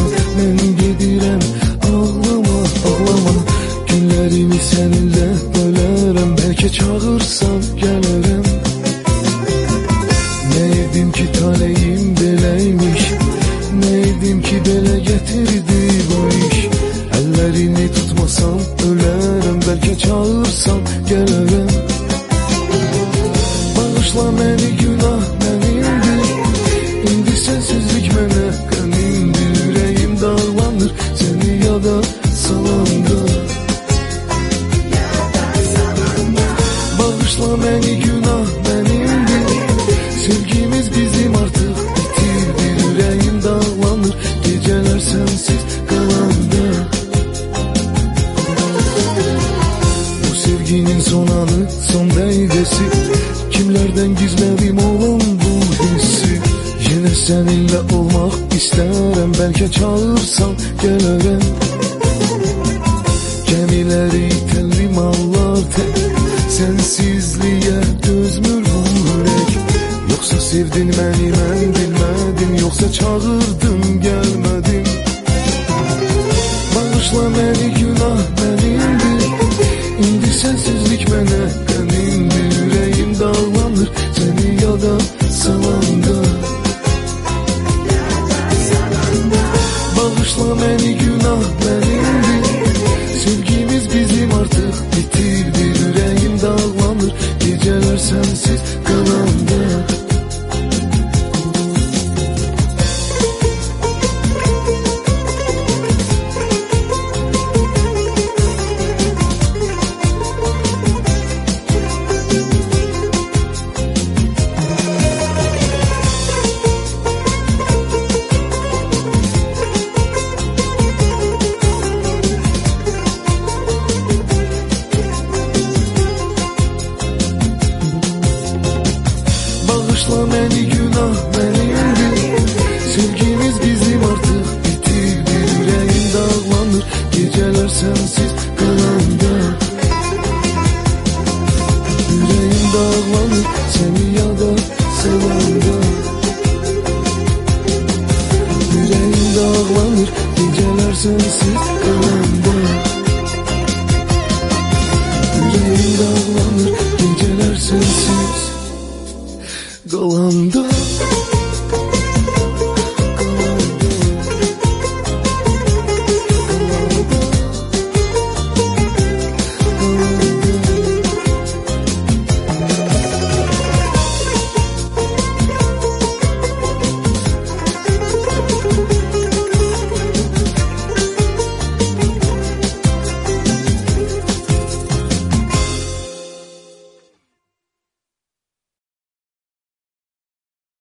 mən gedirəm. Ağlama, ağlama, günlərimi səninlə bölərəm. Bəlkə çağırsan gələrəm. Nə edim ki taleyim beləymiş, nə edim ki belə gətirdi bu iş. Əllərini tutmasam ölərəm, bəlkə çağırsan gələrəm. Bağışla məni, günah mənimdir, indi sensizlik mənə qəmimdir. Ürəyim dağlanır səni yada salanda. Bağışla məni, günah mənimdir, sevgimiz bizim artıq bitirdi. Ürəyim dağlanır gecələr sənsiz qalanda. Bu sevginin son anı, son dəqiqəsi, kimlərdən gizlədim olan bu hissi. Yenə səninlə olmaq istərəm, bəlkə çağırsan gələrəm. Gəmiləri itəllim allar tək, sənsizliyə dözmür bu ürək. Yoxsa sevdin məni mən bilmədim, yoxsa çağırdım gəlmədim. Bağışla məni, günah mənimdir, indi sensizlik mənə qəmimdir. Ürəyim dağlanır səni yada salanda. Bağışla məni, günah mənimdir, sevgimiz bizim artıq bitirdi. Ürəyim dağlanır gecələr sənsiz qalanda. Bağışla məni, günah mənimdir, sevgimiz bizim artıq bitirdi. Ürəyim dağlanır gecələr sənsiz qalanda. Ürəyim dağlanır səni yada salanda. Ürəyim dağlanır gecələr sənsiz qalanda. Ürəyim dağlanır gecələr sənsiz qalanda.